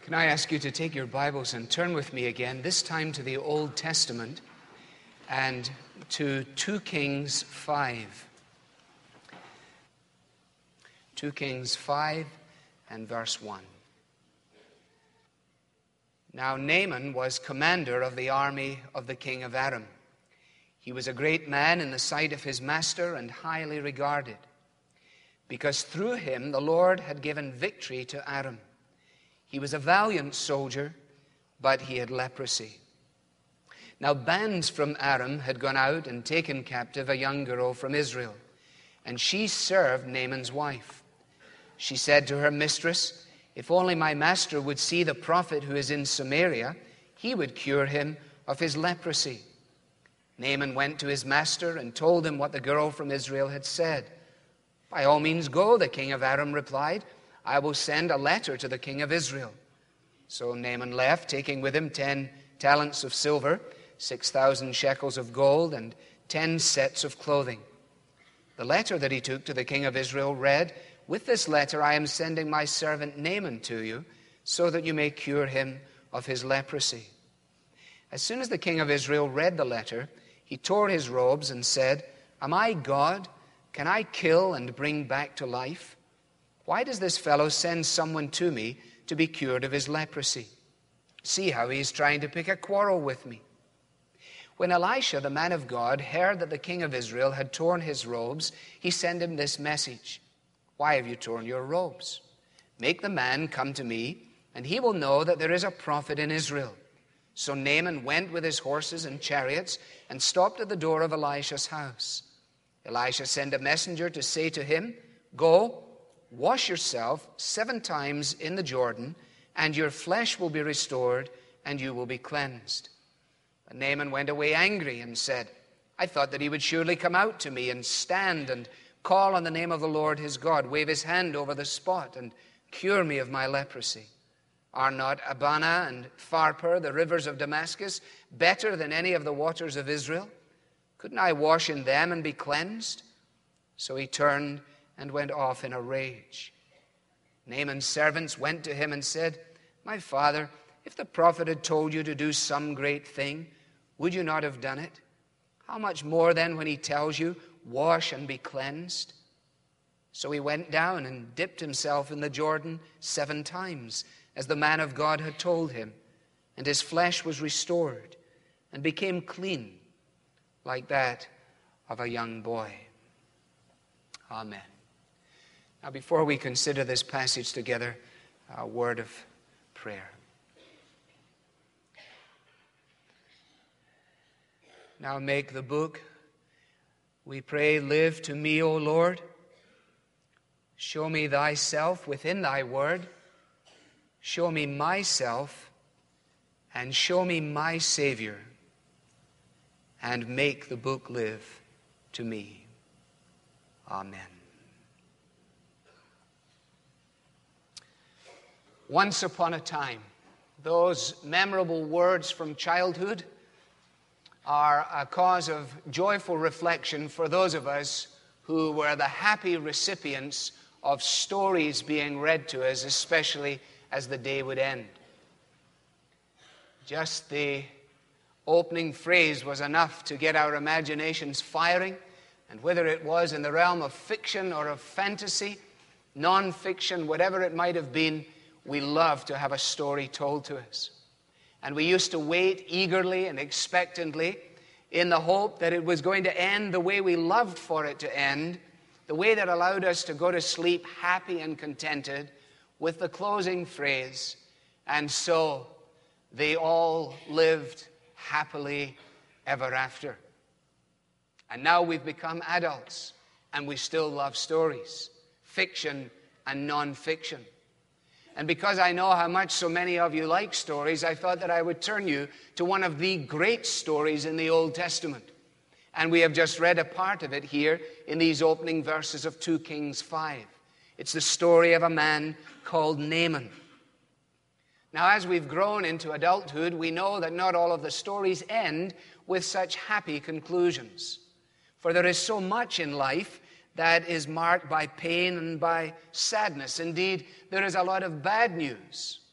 Can I ask you to take your Bibles and turn with me again, this time to the Old Testament and to 2 Kings 5. 2 Kings 5 and verse 1. Now Naaman was commander of the army of the king of Aram. He was a great man in the sight of his master and highly regarded, because through him the Lord had given victory to Aram. He was a valiant soldier, but he had leprosy. Now bands from Aram had gone out and taken captive a young girl from Israel, and she served Naaman's wife. She said to her mistress, "If only my master would see the prophet who is in Samaria, he would cure him of his leprosy." Naaman went to his master and told him what the girl from Israel had said. "By all means go," the king of Aram replied. "I will send a letter to the king of Israel." So Naaman left, taking with him 10 talents of silver, 6,000 shekels of gold, and 10 sets of clothing. The letter that he took to the king of Israel read, "With this letter I am sending my servant Naaman to you, so that you may cure him of his leprosy." As soon as the king of Israel read the letter, he tore his robes and said, "Am I God? Can I kill and bring back to life? Why does this fellow send someone to me to be cured of his leprosy? See how he is trying to pick a quarrel with me." When Elisha, the man of God, heard that the king of Israel had torn his robes, he sent him this message: "Why have you torn your robes? Make the man come to me, and he will know that there is a prophet in Israel." So Naaman went with his horses and chariots and stopped at the door of Elisha's house. Elisha sent a messenger to say to him, "Go, wash yourself 7 times in the Jordan, and your flesh will be restored, and you will be cleansed." But Naaman went away angry and said, "I thought that he would surely come out to me and stand and call on the name of the Lord his God, wave his hand over the spot, and cure me of my leprosy. Are not Abana and Pharpar, the rivers of Damascus, better than any of the waters of Israel? Couldn't I wash in them and be cleansed?" So he turned and went off in a rage. Naaman's servants went to him and said, "My father, if the prophet had told you to do some great thing, would you not have done it? How much more then when he tells you, 'Wash and be cleansed'?" So he went down and dipped himself in the Jordan 7 times, as the man of God had told him, and his flesh was restored and became clean, like that of a young boy. Amen. Now, before we consider this passage together, a word of prayer. Now make the book, we pray, live to me, O Lord. Show me thyself within thy word. Show me myself, and show me my Savior, and make the book live to me. Amen. Once upon a time, those memorable words from childhood are a cause of joyful reflection for those of us who were the happy recipients of stories being read to us, especially as the day would end. Just the opening phrase was enough to get our imaginations firing, and whether it was in the realm of fiction or of fantasy, non-fiction, whatever it might have been, we loved to have a story told to us. And we used to wait eagerly and expectantly in the hope that it was going to end the way we loved for it to end, the way that allowed us to go to sleep happy and contented, with the closing phrase, "And so they all lived happily ever after." And now we've become adults, and we still love stories, fiction and non-fiction. And because I know how much so many of you like stories, I thought that I would turn you to one of the great stories in the Old Testament. And we have just read a part of it here in these opening verses of 2 Kings 5. It's the story of a man called Naaman. Now, as we've grown into adulthood, we know that not all of the stories end with such happy conclusions. For there is so much in life that is marked by pain and by sadness. Indeed, there is a lot of bad news.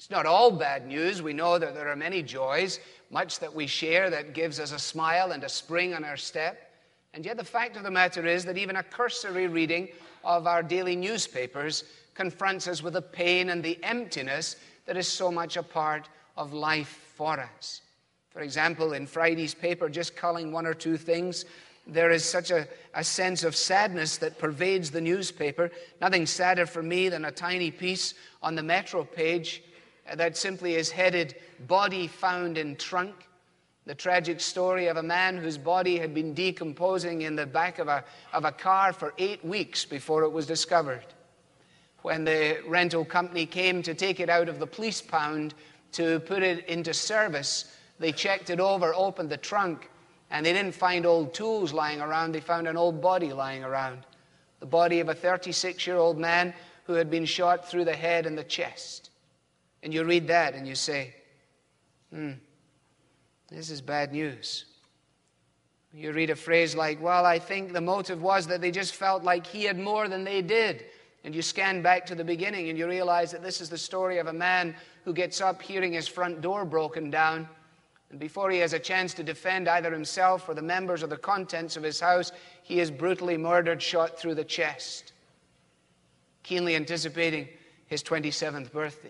It's not all bad news. We know that there are many joys, much that we share that gives us a smile and a spring on our step. And yet the fact of the matter is that even a cursory reading of our daily newspapers confronts us with the pain and the emptiness that is so much a part of life for us. For example, in Friday's paper, just culling one or two things, there is such a sense of sadness that pervades the newspaper. Nothing sadder for me than a tiny piece on the Metro page that simply is headed, "Body Found in Trunk." The tragic story of a man whose body had been decomposing in the back of a car for 8 weeks before it was discovered. When the rental company came to take it out of the police pound to put it into service, they checked it over, opened the trunk, and they didn't find old tools lying around. They found an old body lying around. The body of a 36-year-old man who had been shot through the head and the chest. And you read that and you say, this is bad news. You read a phrase like, well, I think the motive was that they just felt like he had more than they did. And you scan back to the beginning and you realize that this is the story of a man who gets up hearing his front door broken down. And before he has a chance to defend either himself or the members or the contents of his house, he is brutally murdered, shot through the chest, keenly anticipating his 27th birthday.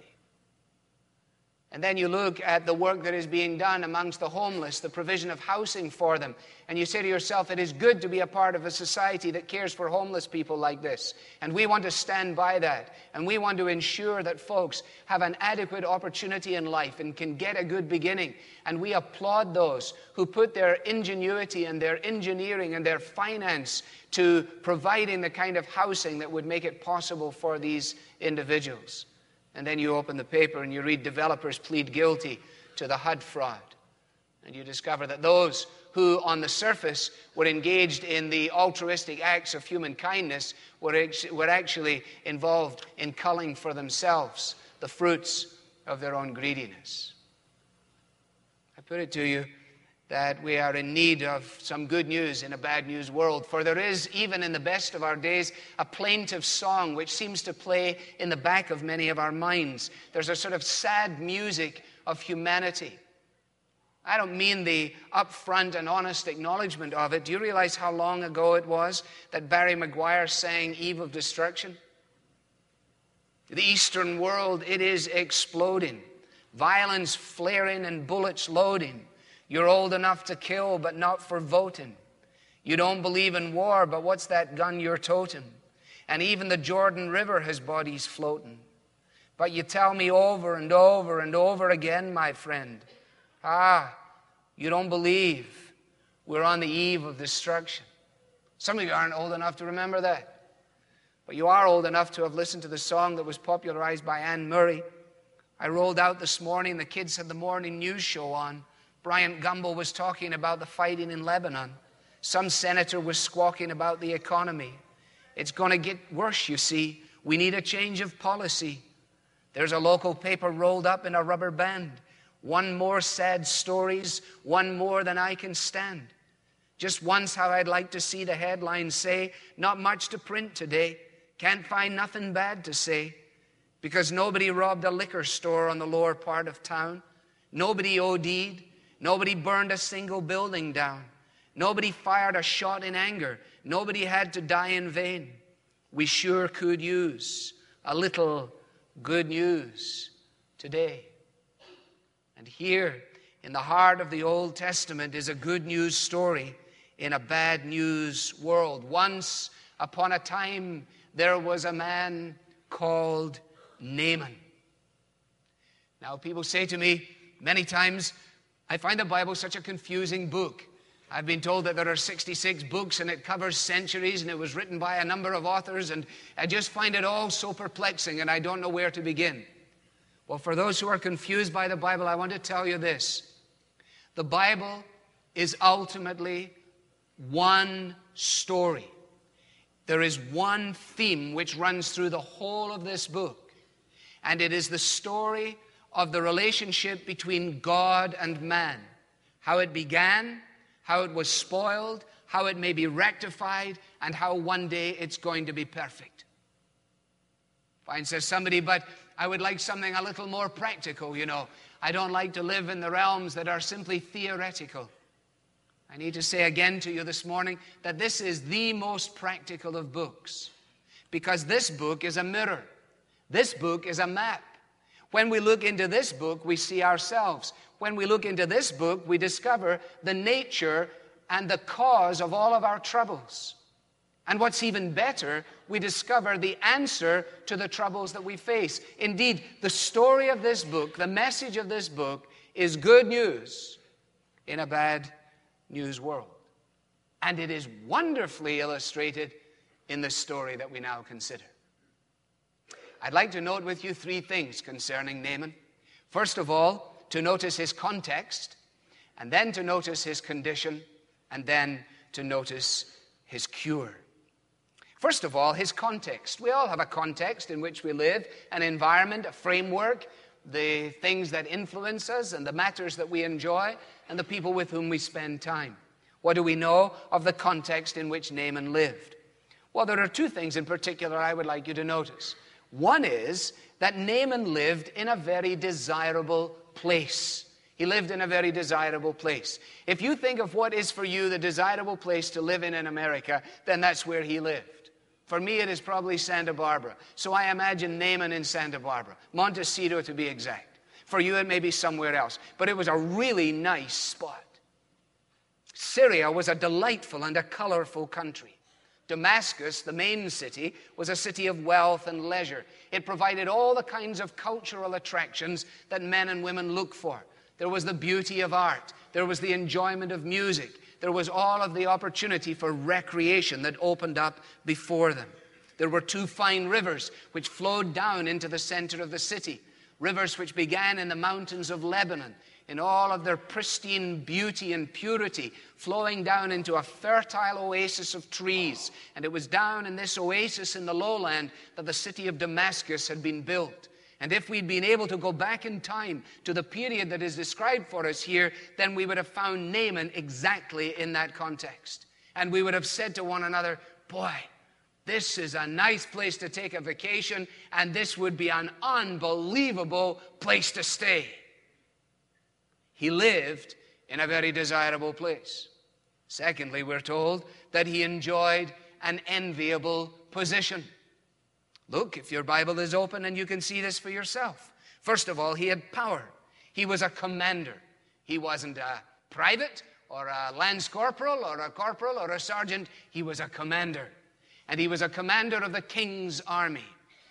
And then you look at the work that is being done amongst the homeless, the provision of housing for them. And you say to yourself, it is good to be a part of a society that cares for homeless people like this. And we want to stand by that. And we want to ensure that folks have an adequate opportunity in life and can get a good beginning. And we applaud those who put their ingenuity and their engineering and their finance to providing the kind of housing that would make it possible for these individuals. And then you open the paper and you read developers plead guilty to the HUD fraud. And you discover that those who on the surface were engaged in the altruistic acts of human kindness were actually involved in culling for themselves the fruits of their own greediness. I put it to you that we are in need of some good news in a bad news world. For there is, even in the best of our days, a plaintive song which seems to play in the back of many of our minds. There's a sort of sad music of humanity. I don't mean the upfront and honest acknowledgement of it. Do you realize how long ago it was that Barry Maguire sang Eve of Destruction? The Eastern world, it is exploding. Violence flaring and bullets loading. You're old enough to kill, but not for voting. You don't believe in war, but what's that gun you're toting? And even the Jordan River has bodies floating. But you tell me over and over and over again, my friend, you don't believe we're on the eve of destruction. Some of you aren't old enough to remember that. But you are old enough to have listened to the song that was popularized by Anne Murray. I rolled out this morning, the kids had the morning news show on. Bryant Gumbel was talking about the fighting in Lebanon. Some senator was squawking about the economy. It's going to get worse, you see. We need a change of policy. There's a local paper rolled up in a rubber band. One more sad stories, one more than I can stand. Just once how I'd like to see the headlines say, not much to print today. Can't find nothing bad to say. Because nobody robbed a liquor store on the lower part of town. Nobody OD'd. Nobody burned a single building down. Nobody fired a shot in anger. Nobody had to die in vain. We sure could use a little good news today. And here, in the heart of the Old Testament, is a good news story in a bad news world. Once upon a time, there was a man called Naaman. Now, people say to me many times, I find the Bible such a confusing book. I've been told that there are 66 books and it covers centuries and it was written by a number of authors, and I just find it all so perplexing and I don't know where to begin. Well, for those who are confused by the Bible, I want to tell you this. The Bible is ultimately one story. There is one theme which runs through the whole of this book, and it is the story of the relationship between God and man. How it began, how it was spoiled, how it may be rectified, and how one day it's going to be perfect. Fine, says somebody, but I would like something a little more practical, you know. I don't like to live in the realms that are simply theoretical. I need to say again to you this morning that this is the most practical of books, because this book is a mirror. This book is a map. When we look into this book, we see ourselves. When we look into this book, we discover the nature and the cause of all of our troubles. And what's even better, we discover the answer to the troubles that we face. Indeed, the story of this book, the message of this book, is good news in a bad news world. And it is wonderfully illustrated in the story that we now consider. I'd like to note with you three things concerning Naaman. First of all, to notice his context, and then to notice his condition, and then to notice his cure. First of all, his context. We all have a context in which we live, an environment, a framework, the things that influence us and the matters that we enjoy and the people with whom we spend time. What do we know of the context in which Naaman lived? Well, there are two things in particular I would like you to notice. One is that Naaman lived in a very desirable place. He lived in a very desirable place. If you think of what is for you the desirable place to live in America, then that's where he lived. For me, it is probably Santa Barbara. So I imagine Naaman in Santa Barbara, Montecito to be exact. For you, it may be somewhere else. But it was a really nice spot. Syria was a delightful and a colorful country. Damascus, the main city, was a city of wealth and leisure. It provided all the kinds of cultural attractions that men and women look for. There was the beauty of art. There was the enjoyment of music. There was all of the opportunity for recreation that opened up before them. There were two fine rivers which flowed down into the center of the city. Rivers which began in the mountains of Lebanon, in all of their pristine beauty and purity, flowing down into a fertile oasis of trees. And it was down in this oasis in the lowland that the city of Damascus had been built. And if we'd been able to go back in time to the period that is described for us here, then we would have found Naaman exactly in that context. And we would have said to one another, boy, this is a nice place to take a vacation, and this would be an unbelievable place to stay. He lived in a very desirable place. Secondly, we're told that he enjoyed an enviable position. Look, if your Bible is open and you can see this for yourself. First of all, he had power. He was a commander. He wasn't a private or a lance corporal or a corporal or a sergeant. He was a commander. And he was a commander of the king's army.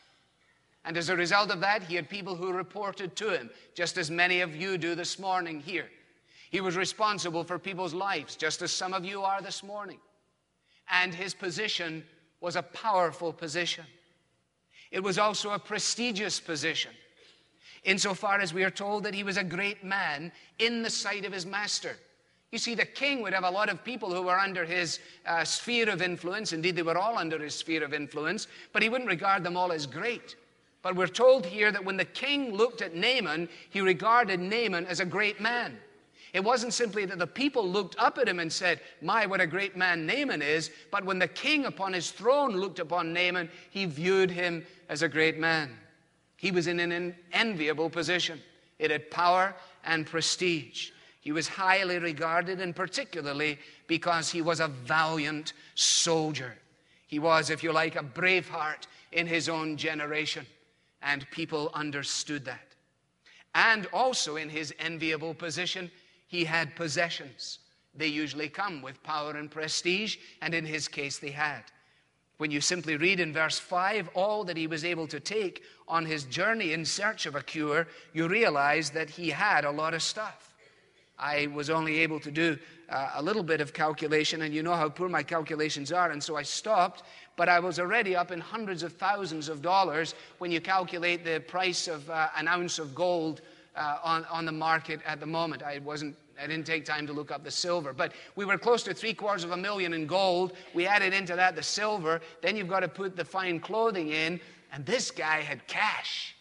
And as a result of that, he had people who reported to him, just as many of you do this morning here. He was responsible for people's lives, just as some of you are this morning. And his position was a powerful position. It was also a prestigious position, insofar as we are told that he was a great man in the sight of his master. You see, the king would have a lot of people who were under his sphere of influence. Indeed, they were all under his sphere of influence, but he wouldn't regard them all as great. But we're told here that when the king looked at Naaman, he regarded Naaman as a great man. It wasn't simply that the people looked up at him and said, my, what a great man Naaman is, but when the king upon his throne looked upon Naaman, he viewed him as a great man. He was in an enviable position. It had power and prestige. He was highly regarded, and particularly because he was a valiant soldier. He was, if you like, a braveheart in his own generation, and people understood that. And also in his enviable position, he had possessions. They usually come with power and prestige, and in his case they had. When you simply read in verse 5 all that he was able to take on his journey in search of a cure, you realize that he had a lot of stuff. I was only able to do a little bit of calculation, and you know how poor my calculations are, and so I stopped, but I was already up in hundreds of thousands of dollars when you calculate the price of an ounce of gold on the market at the moment. I didn't take time to look up the silver, but we were close to $750,000 in gold. We added into that the silver. Then you've got to put the fine clothing in, and this guy had cash.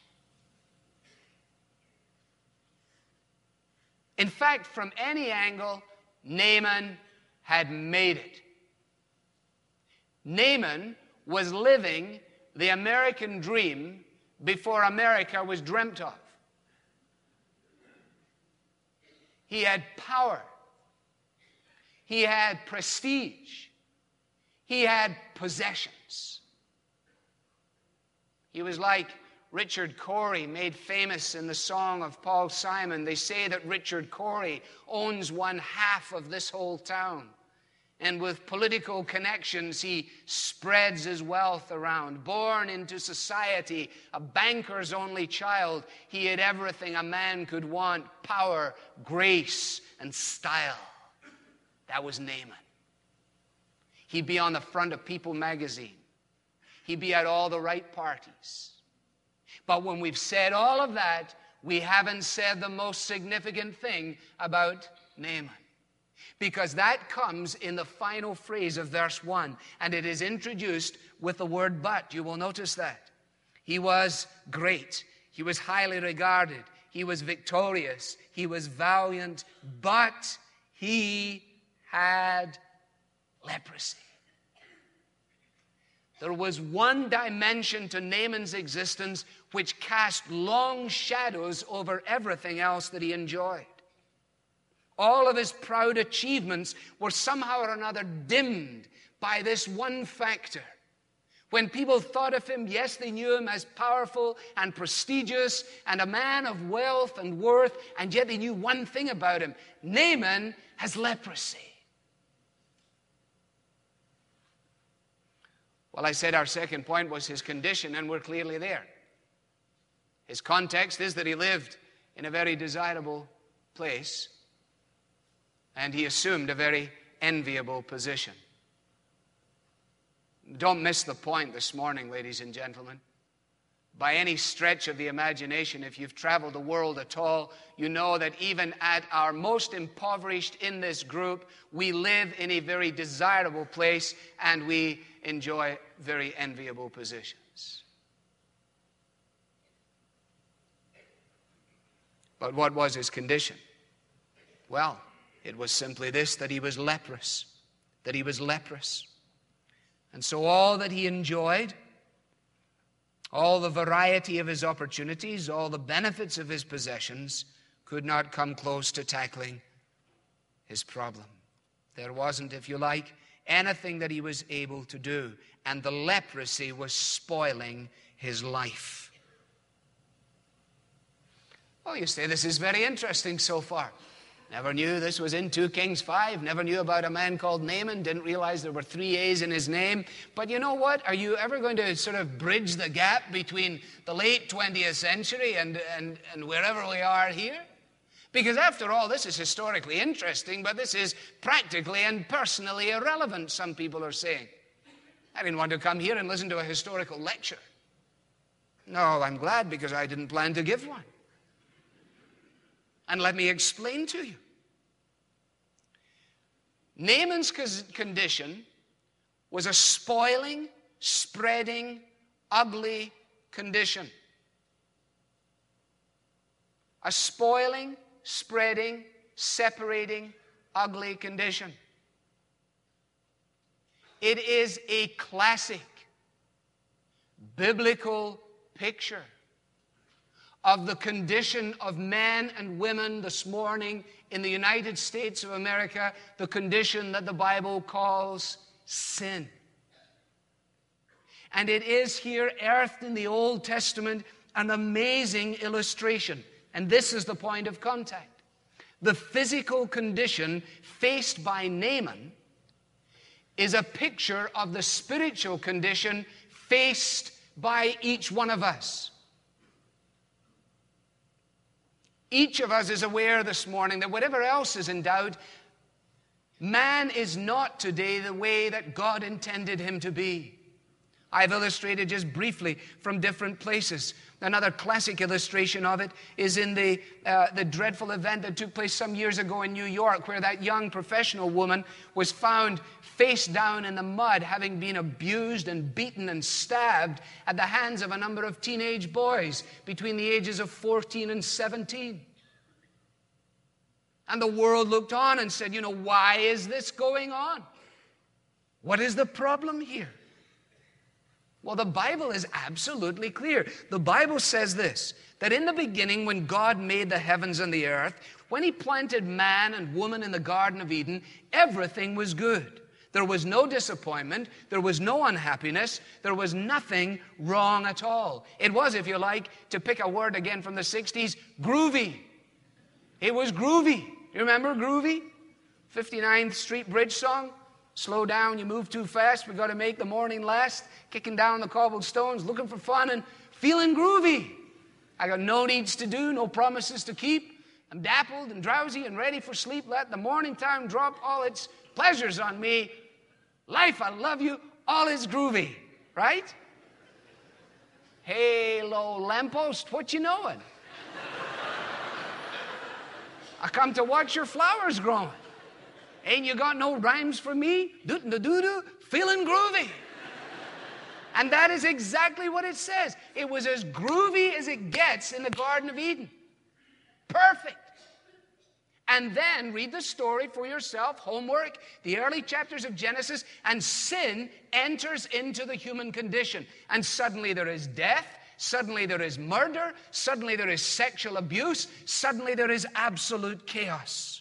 In fact, from any angle, Naaman had made it. Naaman was living the American dream before America was dreamt of. He had power. He had prestige. He had possessions. He was like Richard Cory, made famous in the song of Paul Simon. They say that Richard Cory owns 1/2 of this whole town. And with political connections, he spreads his wealth around. Born into society, a banker's only child, he had everything a man could want: power, grace, and style. That was Naaman. He'd be on the front of People magazine. He'd be at all the right parties. But when we've said all of that, we haven't said the most significant thing about Naaman. Because that comes in the final phrase of verse 1, and it is introduced with the word but. You will notice that. He was great. He was highly regarded. He was victorious. He was valiant, but he had leprosy. There was one dimension to Naaman's existence which cast long shadows over everything else that he enjoyed. All of his proud achievements were somehow or another dimmed by this one factor. When people thought of him, yes, they knew him as powerful and prestigious and a man of wealth and worth, and yet they knew one thing about him: Naaman has leprosy. Well, I said our second point was his condition, and we're clearly there. His context is that he lived in a very desirable place, and he assumed a very enviable position. Don't miss the point this morning, ladies and gentlemen. By any stretch of the imagination, if you've traveled the world at all, you know that even at our most impoverished in this group, we live in a very desirable place and we enjoy very enviable positions. But what was his condition? Well, it was simply this: that he was leprous. That he was leprous. And so all that he enjoyed, all the variety of his opportunities, all the benefits of his possessions, could not come close to tackling his problem. There wasn't, if you like, anything that he was able to do. And the leprosy was spoiling his life. Oh, you say, this is very interesting so far. Never knew this was in 2 Kings 5. Never knew about a man called Naaman. Didn't realize there were 3 A's in his name. But you know what? Are you ever going to sort of bridge the gap between the late 20th century and wherever we are here? Because after all, this is historically interesting, but this is practically and personally irrelevant, some people are saying. I didn't want to come here and listen to a historical lecture. No, I'm glad, because I didn't plan to give one. And let me explain to you. Naaman's condition was a spoiling, spreading, ugly condition. A spoiling, spreading, separating, ugly condition. It is a classic biblical picture of the condition of men and women this morning in the United States of America, the condition that the Bible calls sin. And it is here, earthed in the Old Testament, an amazing illustration. And this is the point of contact. The physical condition faced by Naaman is a picture of the spiritual condition faced by each one of us. Each of us is aware this morning that whatever else is in doubt, man is not today the way that God intended him to be. I've illustrated just briefly from different places. Another classic illustration of it is in the dreadful event that took place some years ago in New York, where that young professional woman was found face down in the mud, having been abused and beaten and stabbed at the hands of a number of teenage boys between the ages of 14 and 17. And the world looked on and said, why is this going on? What is the problem here? Well, the Bible is absolutely clear. The Bible says this, that in the beginning, when God made the heavens and the earth, when he planted man and woman in the Garden of Eden, everything was good. There was no disappointment. There was no unhappiness. There was nothing wrong at all. It was, if you like, to pick a word again from the 60s, groovy. It was groovy. You remember groovy? 59th Street Bridge song? Slow down, you move too fast. We've got to make the morning last. Kicking down the cobblestones, looking for fun and feeling groovy. I got no needs to do, no promises to keep. I'm dappled and drowsy and ready for sleep. Let the morning time drop all its pleasures on me. Life, I love you, all is groovy, right? Hey, low lamppost, what you knowing? I come to watch your flowers growing. Ain't you got no rhymes for me? Doo-doo-doo-doo, feeling groovy. And that is exactly what it says. It was as groovy as it gets in the Garden of Eden. Perfect. And then read the story for yourself, homework, the early chapters of Genesis, and sin enters into the human condition. And suddenly there is death, suddenly there is murder, suddenly there is sexual abuse, suddenly there is absolute chaos.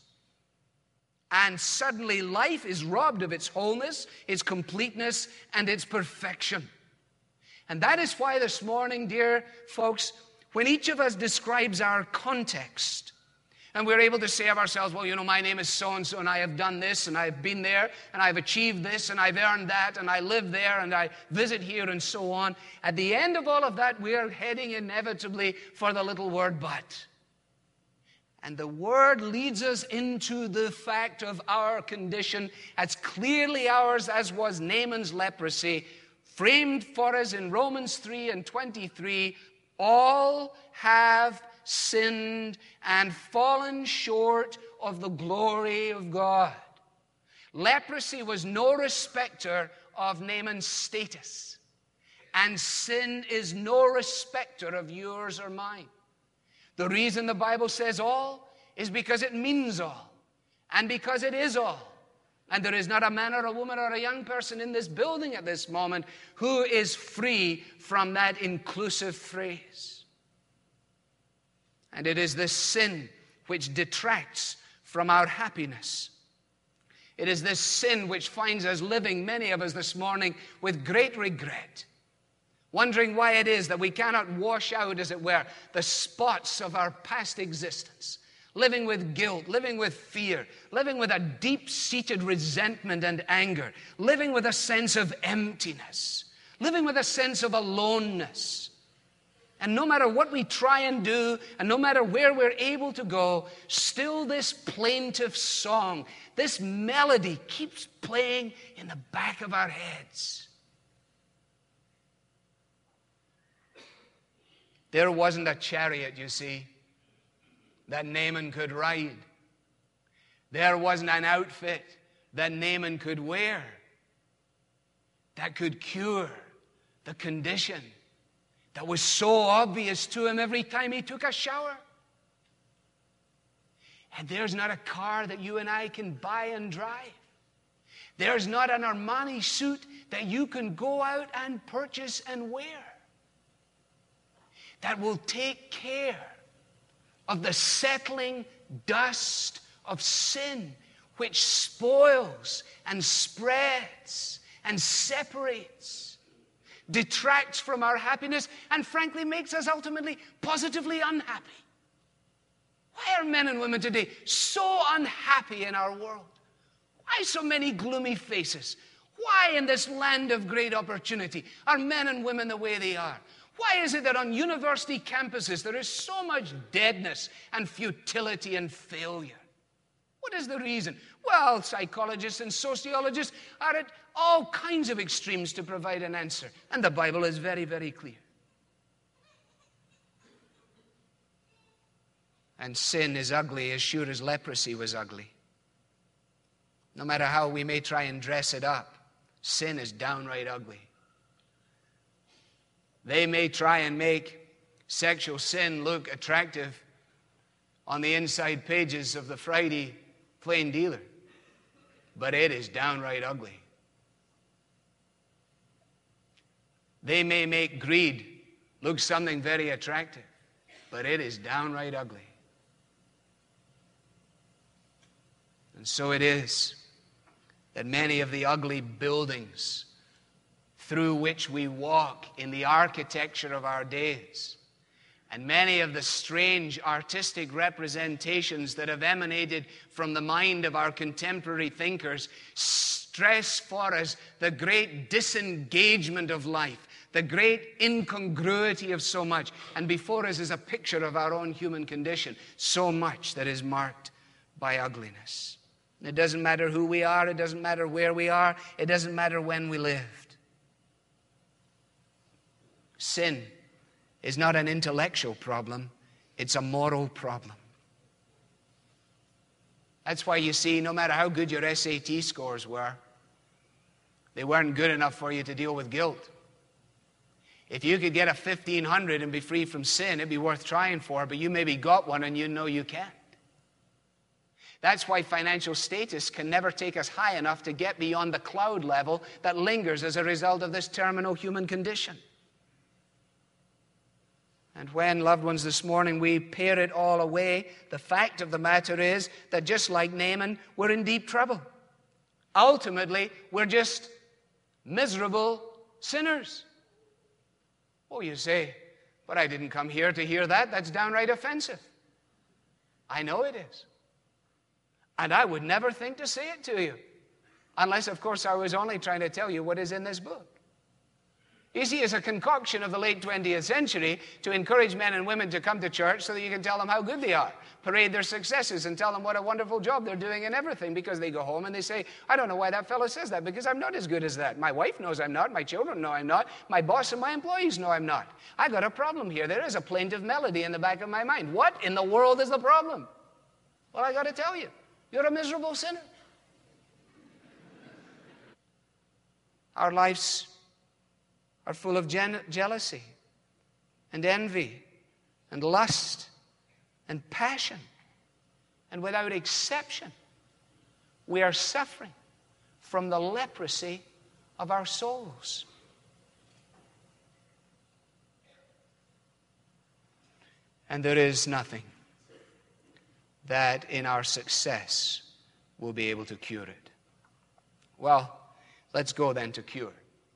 And suddenly life is robbed of its wholeness, its completeness, and its perfection. And that is why this morning, dear folks, when each of us describes our context, and we're able to say of ourselves, well, you know, my name is so-and-so, and I have done this, and I've been there, and I've achieved this, and I've earned that, and I live there, and I visit here, and so on. At the end of all of that, we are heading inevitably for the little word but. And the word leads us into the fact of our condition as clearly ours as was Naaman's leprosy, framed for us in Romans 3 and 23. All have sinned and fallen short of the glory of God. Leprosy was no respecter of Naaman's status. And sin is no respecter of yours or mine. The reason the Bible says all is because it means all, and because it is all. And there is not a man or a woman or a young person in this building at this moment who is free from that inclusive phrase. And it is this sin which detracts from our happiness. It is this sin which finds us living, many of us this morning, with great regret, wondering why it is that we cannot wash out, as it were, the spots of our past existence, living with guilt, living with fear, living with a deep-seated resentment and anger, living with a sense of emptiness, living with a sense of aloneness. And no matter what we try and do, and no matter where we're able to go, still this plaintive song, this melody keeps playing in the back of our heads. There wasn't a chariot, you see, that Naaman could ride. There wasn't an outfit that Naaman could wear that could cure the condition that was so obvious to him every time he took a shower. And there's not a car that you and I can buy and drive. There's not an Armani suit that you can go out and purchase and wear that will take care of the settling dust of sin which spoils and spreads and separates, detracts from our happiness, and frankly makes us ultimately positively unhappy. Why are men and women today so unhappy in our world? Why so many gloomy faces? Why in this land of great opportunity are men and women the way they are? Why is it that on university campuses there is so much deadness and futility and failure? What is the reason? Well, psychologists and sociologists are at all kinds of extremes to provide an answer. And the Bible is very, very clear. And sin is ugly as sure as leprosy was ugly. No matter how we may try and dress it up, sin is downright ugly. They may try and make sexual sin look attractive on the inside pages of the Friday Plain Dealer, but it is downright ugly. They may make greed look something very attractive, but it is downright ugly. And so it is that many of the ugly buildings through which we walk in the architecture of our days, and many of the strange artistic representations that have emanated from the mind of our contemporary thinkers, stress for us the great disengagement of life, the great incongruity of so much. And before us is a picture of our own human condition, so much that is marked by ugliness. It doesn't matter who we are, it doesn't matter where we are, it doesn't matter when we lived. Sin is not an intellectual problem, it's a moral problem. That's why you see, no matter how good your SAT scores were, they weren't good enough for you to deal with guilt. If you could get a 1500 and be free from sin, it'd be worth trying for, but you maybe got one and you know you can't. That's why financial status can never take us high enough to get beyond the cloud level that lingers as a result of this terminal human condition. And when, loved ones, this morning we pare it all away, the fact of the matter is that just like Naaman, we're in deep trouble. Ultimately, we're just miserable sinners. Oh, you say, but I didn't come here to hear that. That's downright offensive. I know it is. And I would never think to say it to you. Unless, of course, I was only trying to tell you what is in this book. You see, it's a concoction of the late 20th century to encourage men and women to come to church so that you can tell them how good they are, parade their successes, and tell them what a wonderful job they're doing in everything, because they go home and they say, I don't know why that fellow says that, because I'm not as good as that. My wife knows I'm not. My children know I'm not. My boss and my employees know I'm not. I got a problem here. There is a plaintive melody in the back of my mind. What in the world is the problem? Well, I got to tell you, you're a miserable sinner. Our lives are full of jealousy and envy and lust and passion. And without exception, we are suffering from the leprosy of our souls. And there is nothing that in our success will be able to cure it. Well, let's go then to cure.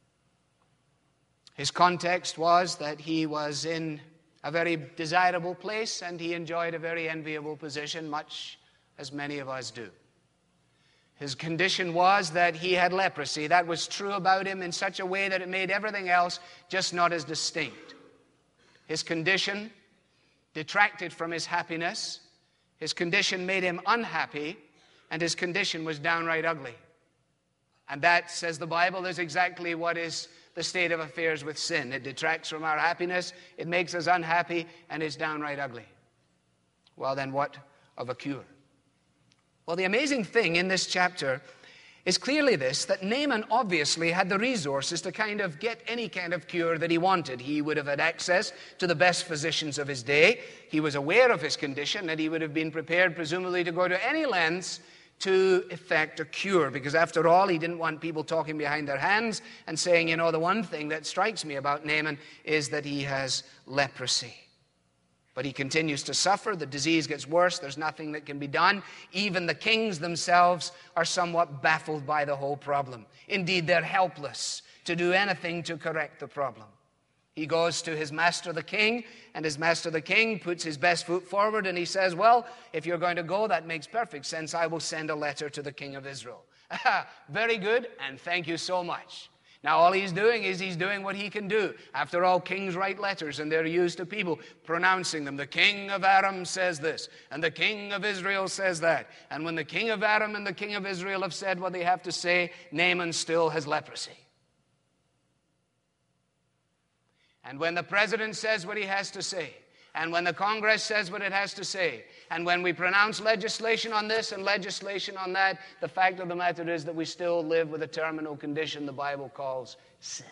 His context was that he was in a very desirable place and he enjoyed a very enviable position, much as many of us do. His condition was that he had leprosy. That was true about him in such a way that it made everything else just not as distinct. His condition detracted from his happiness. His condition made him unhappy, and his condition was downright ugly. And that, says the Bible, is exactly what is the state of affairs with sin. It detracts from our happiness, it makes us unhappy, and it's downright ugly. Well, then what of a cure? Well, the amazing thing in this chapter is clearly this, that Naaman obviously had the resources to kind of get any kind of cure that he wanted. He would have had access to the best physicians of his day. He was aware of his condition, and he would have been prepared, presumably, to go to any lengths to effect a cure, because after all, he didn't want people talking behind their hands and saying, you know, the one thing that strikes me about Naaman is that he has leprosy. But he continues to suffer. The disease gets worse. There's nothing that can be done. Even the kings themselves are somewhat baffled by the whole problem. Indeed, they're helpless to do anything to correct the problem. He goes to his master the king, and his master the king puts his best foot forward, and he says, well, if you're going to go, that makes perfect sense. I will send a letter to the king of Israel. Very good, and thank you so much. Now, all he's doing is he's doing what he can do. After all, kings write letters, and they're used to people pronouncing them. The king of Aram says this, and the king of Israel says that. And when the king of Aram and the king of Israel have said what they have to say, Naaman still has leprosy. And when the president says what he has to say, and when the Congress says what it has to say, and when we pronounce legislation on this and legislation on that, the fact of the matter is that we still live with a terminal condition the Bible calls sin.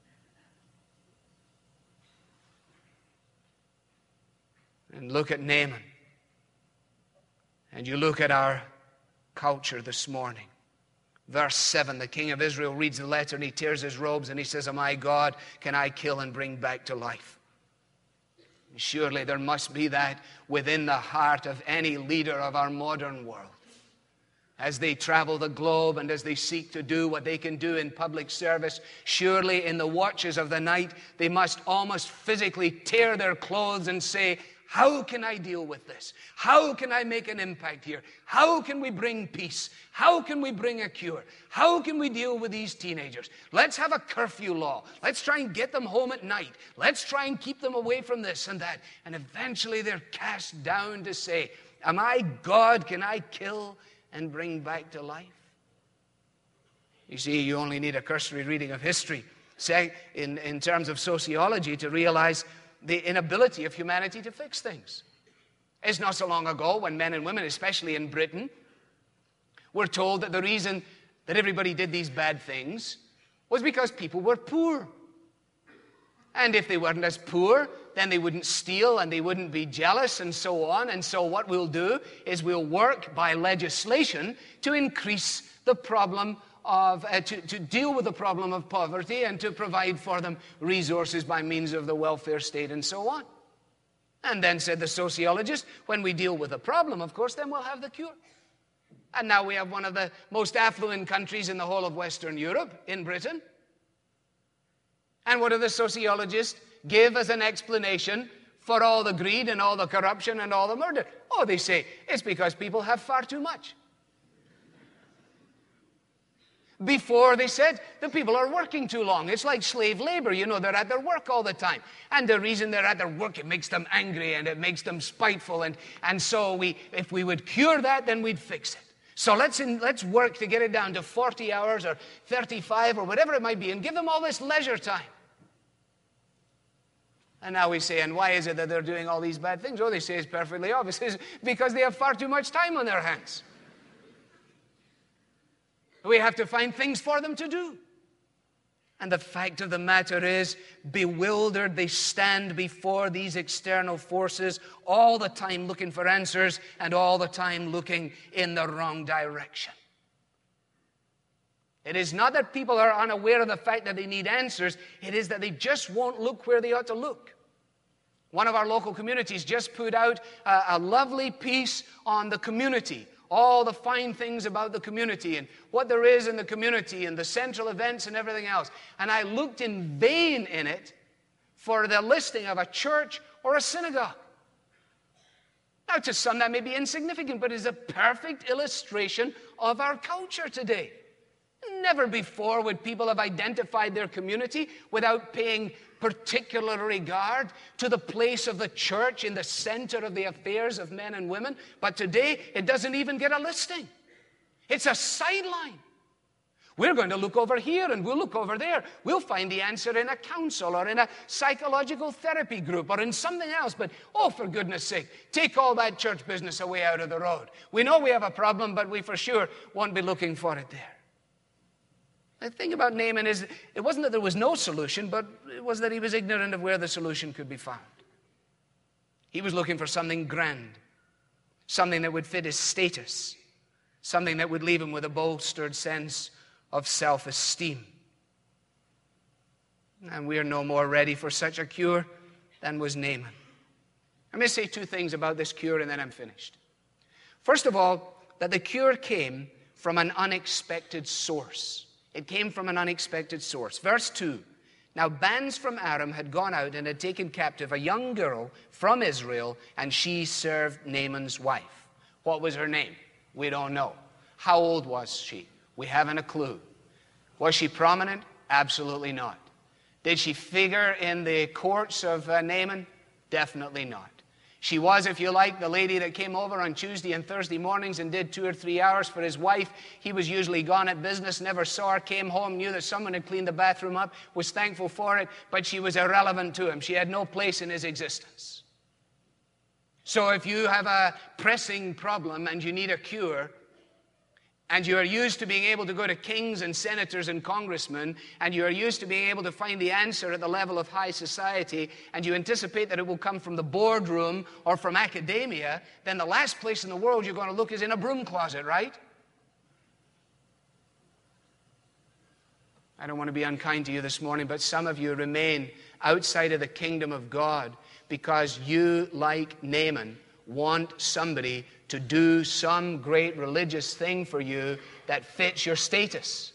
And look at Naaman. And you look at our culture this morning. Verse 7, the king of Israel reads the letter and he tears his robes and he says, "Am I God? Can I kill and bring back to life?" Surely there must be that within the heart of any leader of our modern world. As they travel the globe and as they seek to do what they can do in public service, surely in the watches of the night, they must almost physically tear their clothes and say, "How can I deal with this? How can I make an impact here? How can we bring peace? How can we bring a cure? How can we deal with these teenagers? Let's have a curfew law. Let's try and get them home at night. Let's try and keep them away from this and that." And eventually they're cast down to say, "Am I God? Can I kill and bring back to life?" You see, you only need a cursory reading of history, say, in terms of sociology, to realize the inability of humanity to fix things. It's not so long ago when men and women, especially in Britain, were told that the reason that everybody did these bad things was because people were poor. And if they weren't as poor, then they wouldn't steal and they wouldn't be jealous and so on. And so what we'll do is we'll work by legislation to increase the problem of, to deal with the problem of poverty and to provide for them resources by means of the welfare state and so on. And then said the sociologist, when we deal with the problem, of course, then we'll have the cure. And now we have one of the most affluent countries in the whole of Western Europe, in Britain. And what do the sociologists give as an explanation for all the greed and all the corruption and all the murder? Oh, they say, it's because people have far too much. Before, they said, the people are working too long. It's like slave labor. You know, they're at their work all the time. And the reason they're at their work, it makes them angry and it makes them spiteful. And so if we would cure that, then we'd fix it. So let's work to get it down to 40 hours or 35 or whatever it might be and give them all this leisure time. And now we say, and why is it that they're doing all these bad things? Oh, they say it's perfectly obvious. It's because they have far too much time on their hands. We have to find things for them to do. And the fact of the matter is, bewildered, they stand before these external forces all the time looking for answers and all the time looking in the wrong direction. It is not that people are unaware of the fact that they need answers. It is that they just won't look where they ought to look. One of our local communities just put out a lovely piece on the community, all the fine things about the community and what there is in the community and the central events and everything else. And I looked in vain in it for the listing of a church or a synagogue. Now, to some that may be insignificant, but it is a perfect illustration of our culture today. Never before would people have identified their community without paying particular regard to the place of the church in the center of the affairs of men and women. But today, it doesn't even get a listing. It's a sideline. We're going to look over here and we'll look over there. We'll find the answer in a council or in a psychological therapy group or in something else. But, oh, for goodness sake, take all that church business away out of the road. We know we have a problem, but we for sure won't be looking for it there. The thing about Naaman is, it wasn't that there was no solution, but it was that he was ignorant of where the solution could be found. He was looking for something grand, something that would fit his status, something that would leave him with a bolstered sense of self-esteem. And we are no more ready for such a cure than was Naaman. Let me say two things about this cure and then I'm finished. First of all, that the cure came from an unexpected source. It came from an unexpected source. Verse 2, now bands from Aram had gone out and had taken captive a young girl from Israel, and she served Naaman's wife. What was her name? We don't know. How old was she? We haven't a clue. Was she prominent? Absolutely not. Did she figure in the courts of Naaman? Definitely not. She was, if you like, the lady that came over on Tuesday and Thursday mornings and did 2 or 3 hours for his wife. He was usually gone at business, never saw her, came home, knew that someone had cleaned the bathroom up, was thankful for it, but she was irrelevant to him. She had no place in his existence. So if you have a pressing problem and you need a cure, and you are used to being able to go to kings and senators and congressmen, and you are used to being able to find the answer at the level of high society, and you anticipate that it will come from the boardroom or from academia, then the last place in the world you're going to look is in a broom closet, right? I don't want to be unkind to you this morning, but some of you remain outside of the kingdom of God because you, like Naaman, want somebody to do some great religious thing for you that fits your status.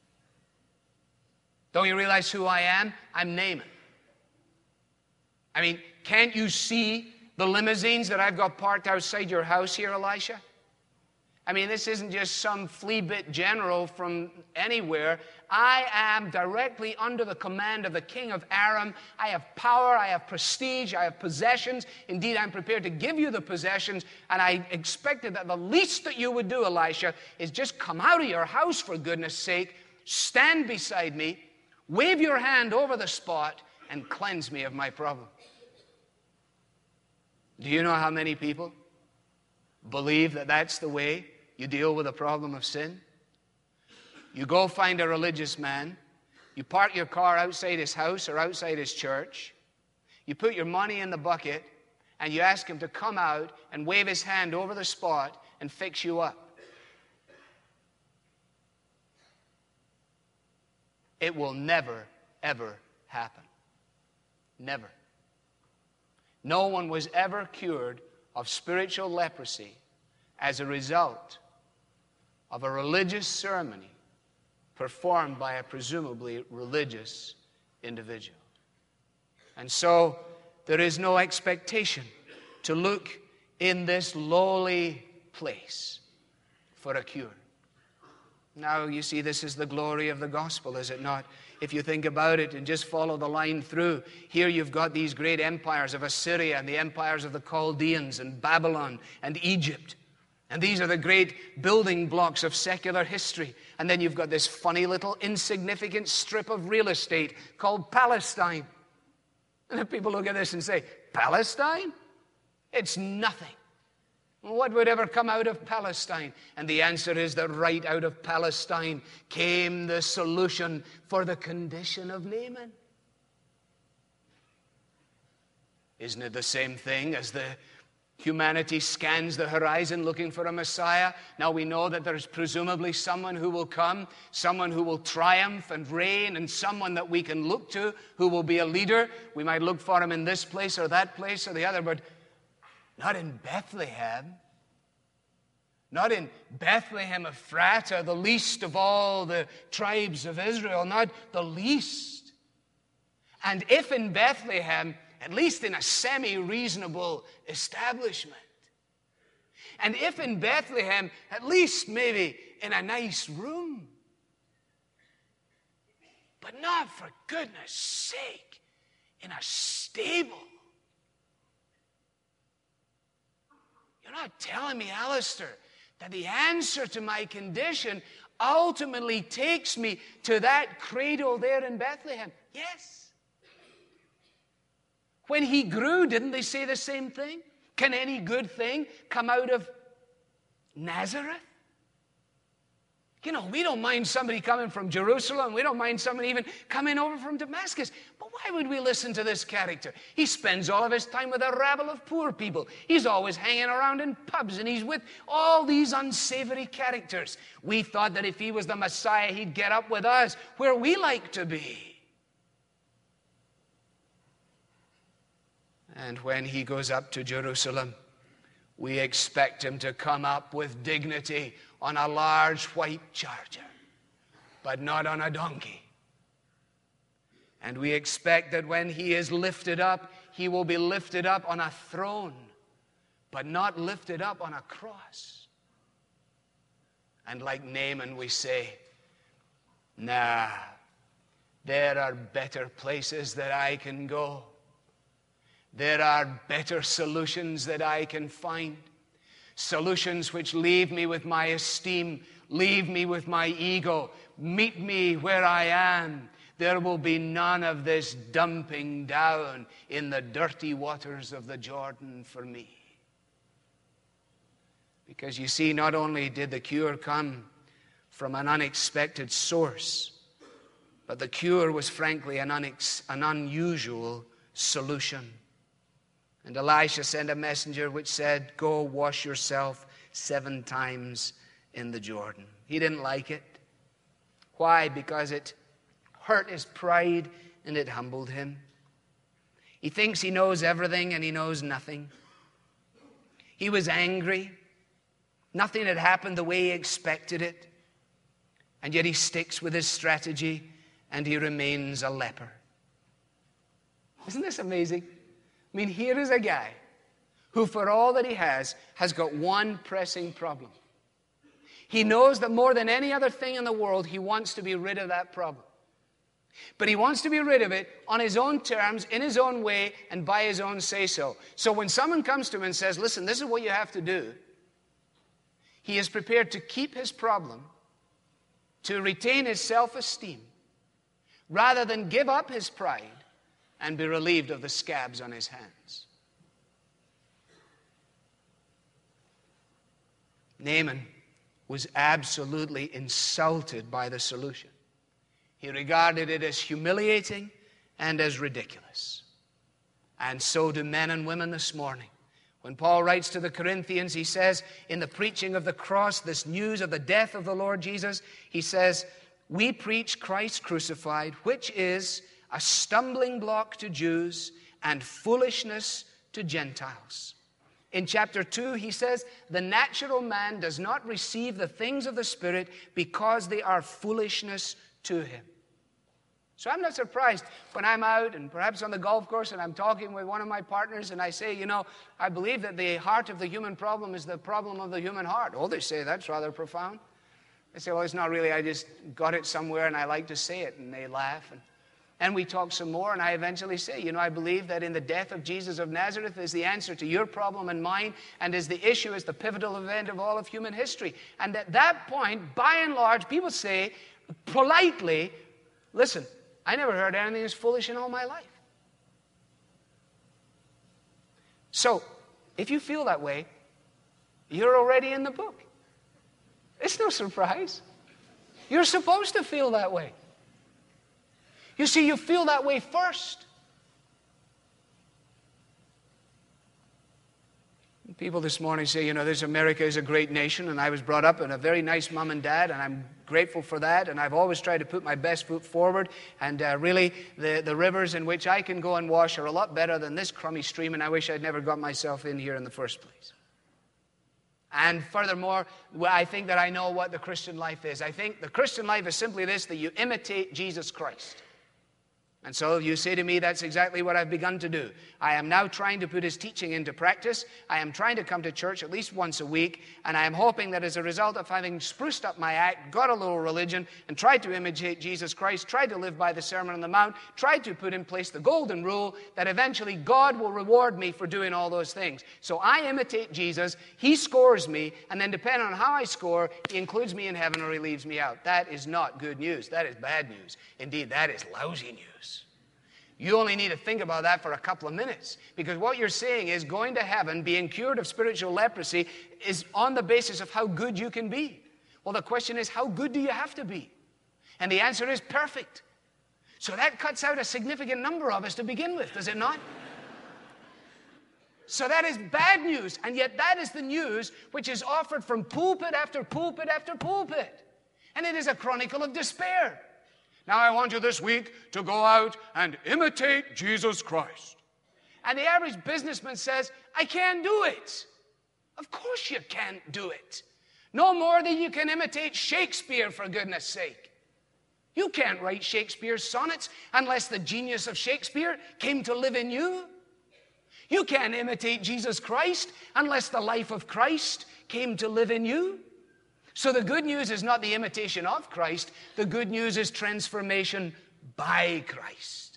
Don't you realize who I am? I'm Naaman. I mean, can't you see the limousines that I've got parked outside your house here, Elisha? I mean, this isn't just some flea-bit general from anywhere. I am directly under the command of the king of Aram. I have power, I have prestige, I have possessions. Indeed, I'm prepared to give you the possessions. And I expected that the least that you would do, Elisha, is just come out of your house, for goodness sake, stand beside me, wave your hand over the spot, and cleanse me of my problem. Do you know how many people believe that that's the way you deal with a problem of sin? You go find a religious man, you park your car outside his house or outside his church, you put your money in the bucket, and you ask him to come out and wave his hand over the spot and fix you up. It will never, ever happen. Never. No one was ever cured of spiritual leprosy as a result of a religious ceremony performed by a presumably religious individual. And so there is no expectation to look in this lowly place for a cure. Now, you see, this is the glory of the gospel, is it not? If you think about it and just follow the line through, here you've got these great empires of Assyria and the empires of the Chaldeans and Babylon and Egypt. And these are the great building blocks of secular history. And then you've got this funny little insignificant strip of real estate called Palestine. And then people look at this and say, Palestine? It's nothing. What would ever come out of Palestine? And the answer is that right out of Palestine came the solution for the condition of Naaman. Isn't it the same thing as the humanity scans the horizon looking for a Messiah? Now we know that there's presumably someone who will come, someone who will triumph and reign, and someone that we can look to who will be a leader. We might look for him in this place or that place or the other, but not in Bethlehem. Not in Bethlehem Ephratah, the least of all the tribes of Israel. Not the least. And if in Bethlehem, at least in a semi-reasonable establishment. And if in Bethlehem, at least maybe in a nice room. But not, for goodness sake, in a stable. You're not telling me, Alistair, that the answer to my condition ultimately takes me to that cradle there in Bethlehem? Yes. When he grew, didn't they say the same thing? Can any good thing come out of Nazareth? You know, we don't mind somebody coming from Jerusalem. We don't mind somebody even coming over from Damascus. But why would we listen to this character? He spends all of his time with a rabble of poor people. He's always hanging around in pubs, and he's with all these unsavory characters. We thought that if he was the Messiah, he'd get up with us where we like to be. And when he goes up to Jerusalem, we expect him to come up with dignity on a large white charger, but not on a donkey. And we expect that when he is lifted up, he will be lifted up on a throne, but not lifted up on a cross. And like Naaman, we say, nah, there are better places that I can go. There are better solutions that I can find. Solutions which leave me with my esteem, leave me with my ego, meet me where I am. There will be none of this dumping down in the dirty waters of the Jordan for me. Because you see, not only did the cure come from an unexpected source, but the cure was frankly an unusual solution. And Elisha sent a messenger which said, go wash yourself 7 times in the Jordan. He didn't like it. Why? Because it hurt his pride and it humbled him. He thinks he knows everything and he knows nothing. He was angry. Nothing had happened the way he expected it. And yet he sticks with his strategy and he remains a leper. Isn't this amazing? I mean, here is a guy who, for all that he has got one pressing problem. He knows that more than any other thing in the world, he wants to be rid of that problem. But he wants to be rid of it on his own terms, in his own way, and by his own say-so. So when someone comes to him and says, listen, this is what you have to do, he is prepared to keep his problem, to retain his self-esteem, rather than give up his pride and be relieved of the scabs on his hands. Naaman was absolutely insulted by the solution. He regarded it as humiliating and as ridiculous. And so do men and women this morning. When Paul writes to the Corinthians, he says, in the preaching of the cross, this news of the death of the Lord Jesus, he says, we preach Christ crucified, which is a stumbling block to Jews and foolishness to Gentiles. In chapter 2, he says, the natural man does not receive the things of the Spirit because they are foolishness to him. So I'm not surprised when I'm out and perhaps on the golf course and I'm talking with one of my partners and I say, you know, I believe that the heart of the human problem is the problem of the human heart. Oh, they say that's rather profound. They say, well, it's not really, I just got it somewhere and I like to say it. And they laugh. And we talk some more, and I eventually say, you know, I believe that in the death of Jesus of Nazareth is the answer to your problem and mine, and is the issue, is the pivotal event of all of human history. And at that point, by and large, people say, politely, listen, I never heard anything as foolish in all my life. So, if you feel that way, you're already in the book. It's no surprise. You're supposed to feel that way. You see, you feel that way first. People this morning say, you know, this America is a great nation, and I was brought up in a very nice mom and dad, and I'm grateful for that, and I've always tried to put my best foot forward, and really, the rivers in which I can go and wash are a lot better than this crummy stream, and I wish I'd never got myself in here in the first place. And furthermore, I think that I know what the Christian life is. I think the Christian life is simply this, that you imitate Jesus Christ. And so you say to me, that's exactly what I've begun to do. I am now trying to put his teaching into practice. I am trying to come to church at least once a week, and I am hoping that as a result of having spruced up my act, got a little religion, and tried to imitate Jesus Christ, tried to live by the Sermon on the Mount, tried to put in place the golden rule, that eventually God will reward me for doing all those things. So I imitate Jesus, he scores me, and then depending on how I score, he includes me in heaven or he leaves me out. That is not good news. That is bad news. Indeed, that is lousy news. You only need to think about that for a couple of minutes, because what you're saying is going to heaven, being cured of spiritual leprosy, is on the basis of how good you can be. Well, the question is, how good do you have to be? And the answer is perfect. So that cuts out a significant number of us to begin with, does it not? So that is bad news, and yet that is the news which is offered from pulpit after pulpit after pulpit. And it is a chronicle of despair. Now I want you this week to go out and imitate Jesus Christ. And the average businessman says, I can't do it. Of course you can't do it. No more than you can imitate Shakespeare, for goodness sake. You can't write Shakespeare's sonnets unless the genius of Shakespeare came to live in you. You can't imitate Jesus Christ unless the life of Christ came to live in you. So the good news is not the imitation of Christ. The good news is transformation by Christ.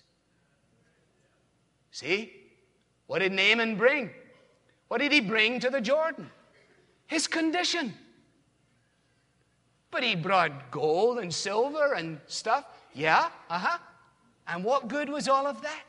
See? What did Naaman bring? What did he bring to the Jordan? His condition. But he brought gold and silver and stuff. Yeah, And what good was all of that?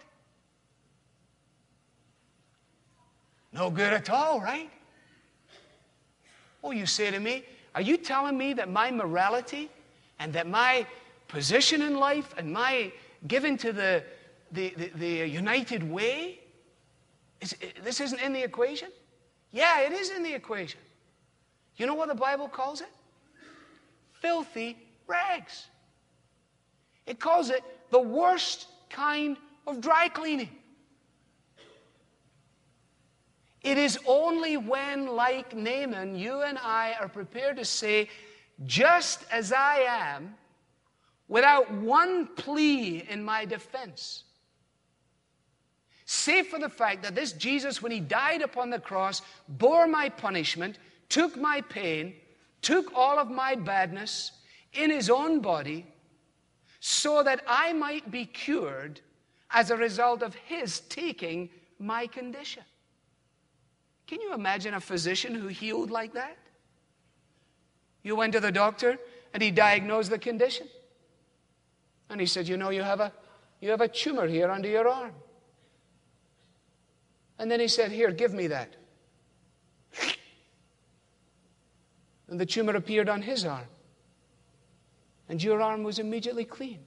No good at all, right? Oh, you say to me, are you telling me that my morality and that my position in life and my giving to the united way, this isn't in the equation? Yeah, it is in the equation. You know what the Bible calls it? Filthy rags. It calls it the worst kind of dry cleaning. It is only when, like Naaman, you and I are prepared to say, just as I am, without one plea in my defense, save for the fact that this Jesus, when he died upon the cross, bore my punishment, took my pain, took all of my badness in his own body, so that I might be cured as a result of his taking my condition. Can you imagine a physician who healed like that? You went to the doctor and he diagnosed the condition. And he said, you know, you have a tumor here under your arm. And then he said, here, give me that. And the tumor appeared on his arm. And your arm was immediately clean.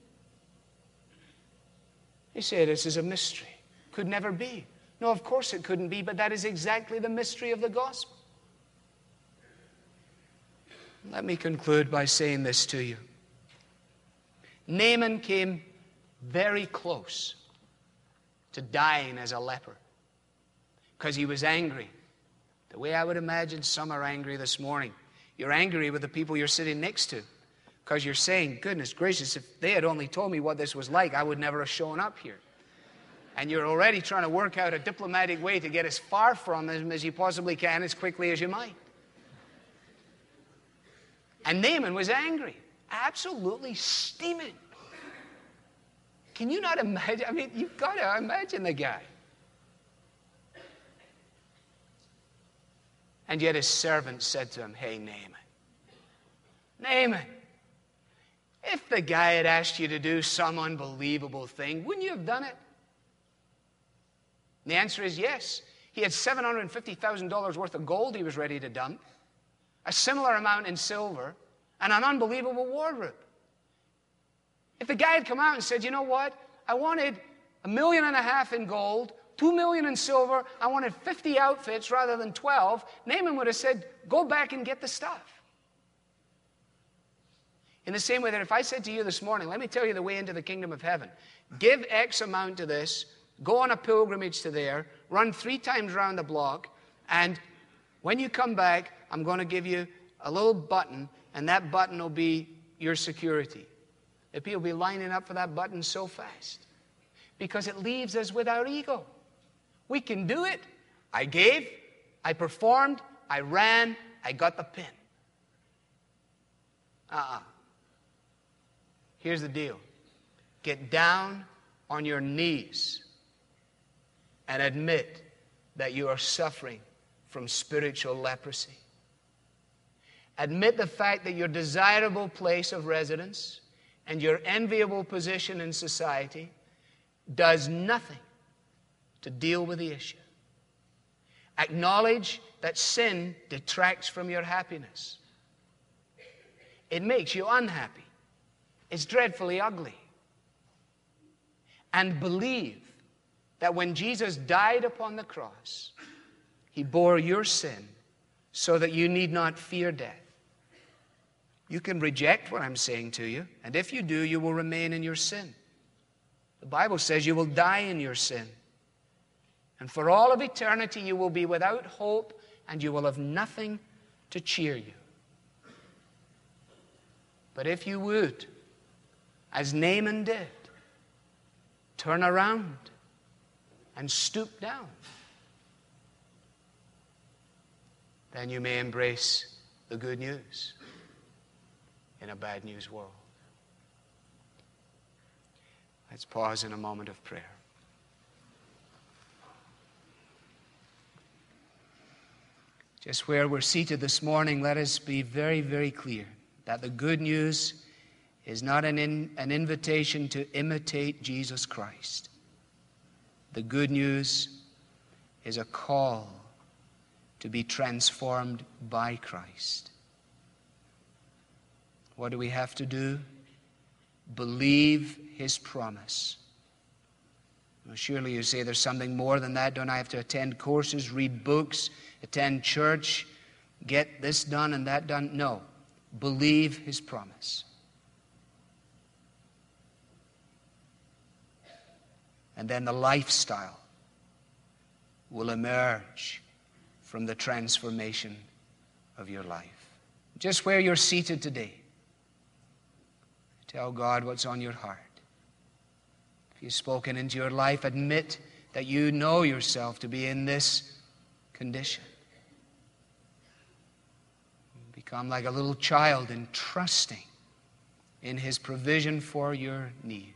He said, this is a mystery. Could never be. No, of course it couldn't be, but that is exactly the mystery of the gospel. Let me conclude by saying this to you. Naaman came very close to dying as a leper because he was angry. The way I would imagine some are angry this morning. You're angry with the people you're sitting next to because you're saying, goodness gracious, if they had only told me what this was like, I would never have shown up here. And you're already trying to work out a diplomatic way to get as far from them as you possibly can as quickly as you might. And Naaman was angry, absolutely steaming. Can you not imagine? I mean, you've got to imagine the guy. And yet his servant said to him, hey, Naaman, if the guy had asked you to do some unbelievable thing, wouldn't you have done it? And the answer is yes. He had $750,000 worth of gold he was ready to dump, a similar amount in silver, and an unbelievable wardrobe. If the guy had come out and said, you know what, I wanted $1.5 million in gold, $2 million in silver, I wanted 50 outfits rather than 12, Naaman would have said, go back and get the stuff. In the same way that if I said to you this morning, let me tell you the way into the kingdom of heaven. Give X amount to this, go on a pilgrimage to there, run 3 times around the block, and when you come back, I'm going to give you a little button, and that button will be your security. The people will be lining up for that button so fast because it leaves us with our ego. We can do it. I gave, I performed, I ran, I got the pin. Here's the deal. Get down on your knees and admit that you are suffering from spiritual leprosy. Admit the fact that your desirable place of residence and your enviable position in society does nothing to deal with the issue. Acknowledge that sin detracts from your happiness. It makes you unhappy. It's dreadfully ugly. And believe that when Jesus died upon the cross, he bore your sin so that you need not fear death. You can reject what I'm saying to you, and if you do, you will remain in your sin. The Bible says you will die in your sin. And for all of eternity, you will be without hope, and you will have nothing to cheer you. But if you would, as Naaman did, turn around and stoop down, then you may embrace the good news in a bad news world. Let's pause in a moment of prayer. Just where we're seated this morning, let us be very, very clear that the good news is not an invitation to imitate Jesus Christ. The good news is a call to be transformed by Christ. What do we have to do? Believe his promise. Well, surely you say there's something more than that. Don't I have to attend courses, read books, attend church, get this done and that done? No. Believe his promise. And then the lifestyle will emerge from the transformation of your life. Just where you're seated today, tell God what's on your heart. If you've spoken into your life, admit that you know yourself to be in this condition. Become like a little child in trusting in His provision for your need.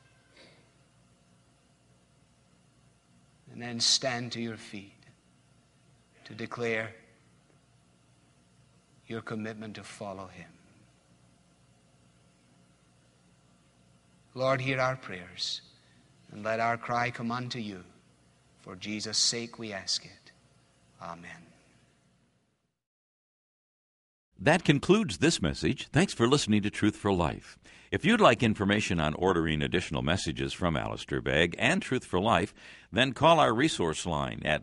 And then stand to your feet to declare your commitment to follow Him. Lord, hear our prayers, and let our cry come unto you. For Jesus' sake we ask it. Amen. That concludes this message. Thanks for listening to Truth for Life. If you'd like information on ordering additional messages from Alistair Begg and Truth for Life, then call our resource line at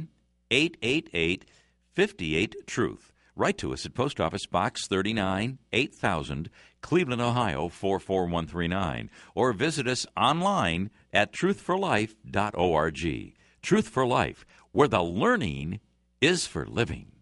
1-888-58-TRUTH. Write to us at Post Office Box 39, 8000, Cleveland, Ohio 44139, or visit us online at truthforlife.org. Truth for Life, where the learning is for living.